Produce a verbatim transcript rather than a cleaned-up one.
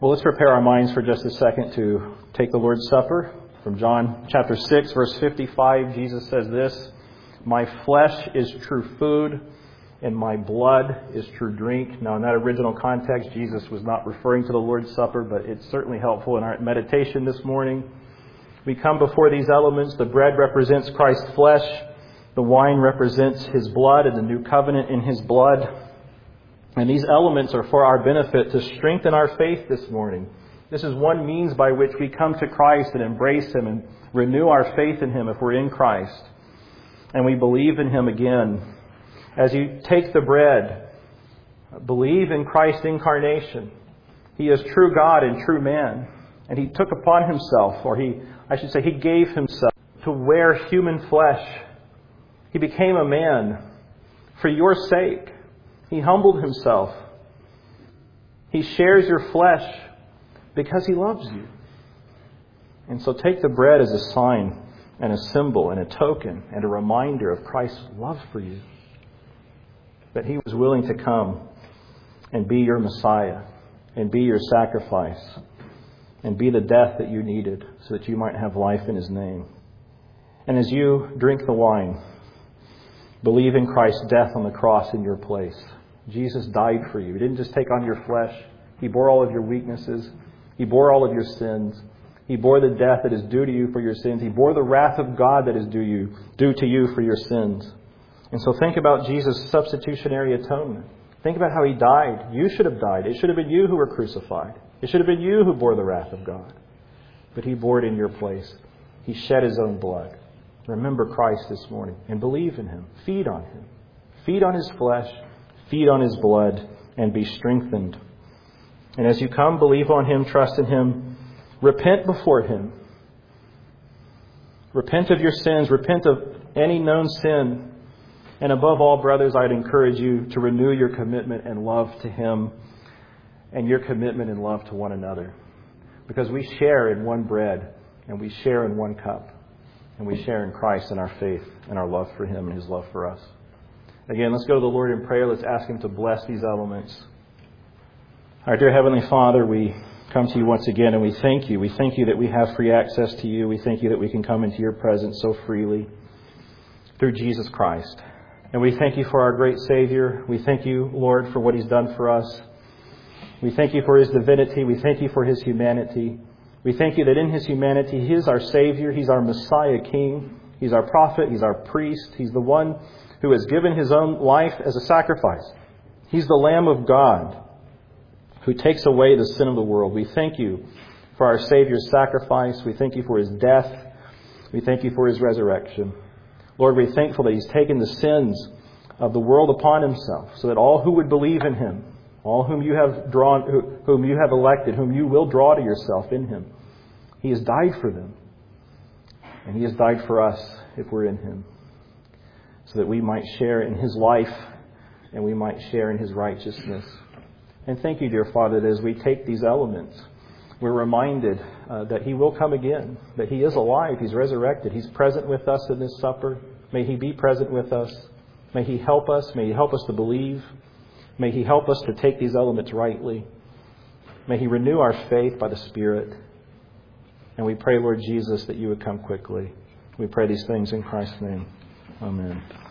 Well, let's prepare our minds for just a second to take the Lord's Supper. From John chapter six, verse fifty-five, Jesus says this, "My flesh is true food, and my blood is true drink." Now, in that original context, Jesus was not referring to the Lord's Supper, but it's certainly helpful in our meditation this morning. We come before these elements. The bread represents Christ's flesh. The wine represents His blood and the new covenant in His blood. And these elements are for our benefit to strengthen our faith this morning. This is one means by which we come to Christ and embrace Him and renew our faith in Him if we're in Christ. And we believe in Him again. As you take the bread, believe in Christ's incarnation. He is true God and true man. And He took upon Himself, or He, I should say, He gave Himself to wear human flesh. He became a man for your sake. He humbled Himself. He shares your flesh because He loves you. And so take the bread as a sign and a symbol and a token and a reminder of Christ's love for you. That He was willing to come and be your Messiah and be your sacrifice and be the death that you needed so that you might have life in His name. And as you drink the wine, believe in Christ's death on the cross in your place. Jesus died for you. He didn't just take on your flesh. He bore all of your weaknesses. He bore all of your sins. He bore the death that is due to you for your sins. He bore the wrath of God that is due you, due to you for your sins. And so think about Jesus' substitutionary atonement. Think about how He died. You should have died. It should have been you who were crucified. It should have been you who bore the wrath of God. But He bore it in your place. He shed His own blood. Remember Christ this morning and believe in Him. Feed on Him. Feed on His flesh. Feed on His blood and be strengthened. And as you come, believe on Him, trust in Him. Repent before Him. Repent of your sins. Repent of any known sin. And above all, brothers, I'd encourage you to renew your commitment and love to Him and your commitment and love to one another. Because we share in one bread and we share in one cup. And we share in Christ and our faith and our love for Him and His love for us. Again, let's go to the Lord in prayer. Let's ask Him to bless these elements. Our dear Heavenly Father, we come to You once again and we thank You. We thank You that we have free access to You. We thank You that we can come into Your presence so freely through Jesus Christ. And we thank You for our great Savior. We thank You, Lord, for what He's done for us. We thank You for His divinity. We thank You for His humanity. We thank You that in His humanity, He is our Savior. He's our Messiah King. He's our prophet. He's our priest. He's the one who has given His own life as a sacrifice. He's the Lamb of God who takes away the sin of the world. We thank You for our Savior's sacrifice. We thank You for His death. We thank You for His resurrection. Lord, we're thankful that He's taken the sins of the world upon Himself so that all who would believe in Him, all whom You have drawn, whom You have elected, whom You will draw to Yourself in Him, He has died for them. And He has died for us if we're in Him, so that we might share in His life and we might share in His righteousness. And thank You, dear Father, that as we take these elements, we're reminded uh, that He will come again, that He is alive, He's resurrected, He's present with us in this supper. May He be present with us. May He help us. May He help us to believe. May He help us to take these elements rightly. May He renew our faith by the Spirit. And we pray, Lord Jesus, that You would come quickly. We pray these things in Christ's name. Amen.